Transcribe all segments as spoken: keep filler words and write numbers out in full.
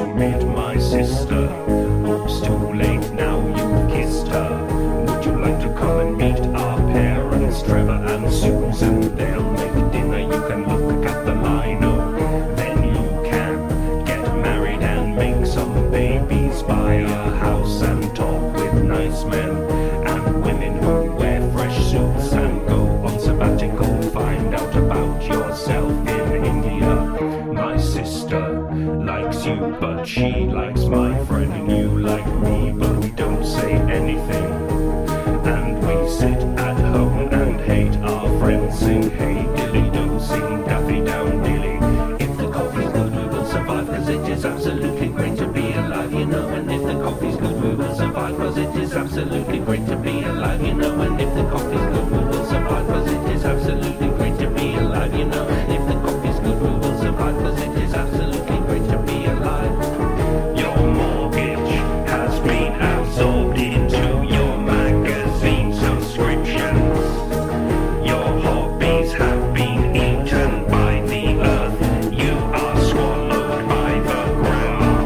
meet my sister. Oops, too late now, you've kissed her. Would you like to come and meet our parents, Trevor and Susan? They'll make dinner, you can look at the lino. Then you can get married and make some babies, buy a house and talk with nice men and women who wear fresh suits and go on sabbatical. Find out about yourself in India. My sister likes you, but she likes my friend, and you like me, but we don't say anything. And we sit at home and hate our friends, sing hey dilly do, sing daffy down dilly. If the coffee's good we will survive, cause it is absolutely great to be alive, you know. And if the coffee's good we will survive, cause it is absolutely great to be alive, you know. And if the coffee's good we will survive, cause it is absolutely great to be alive, you know. And if the coffee's good we will survive, cause it is absolutely great to be alive. Your mortgage has been absorbed into your magazine subscriptions. Your hobbies have been eaten by the earth. You are swallowed by the ground.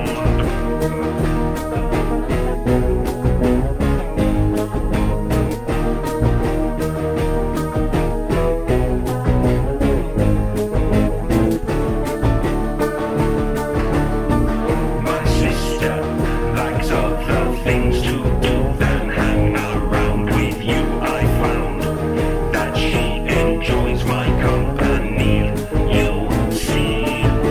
My sister likes other things to do than hang around with you. I found that she enjoys my company. You'll see.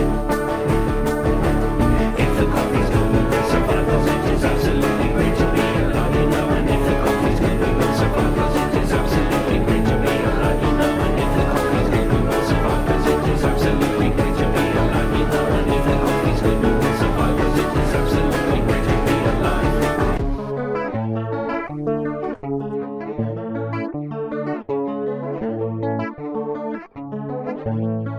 If the coffee's good, we will survive, cause it is absolutely great to be alive, you know. And if the coffee's good, we will survive, cause it is absolutely great to be alive, you know. And if the coffee's good, we will survive, cause it is absolutely great to be alive, you know. And if the coffee's good, we will survive, cause it is absolutely great to be alive. Thank you.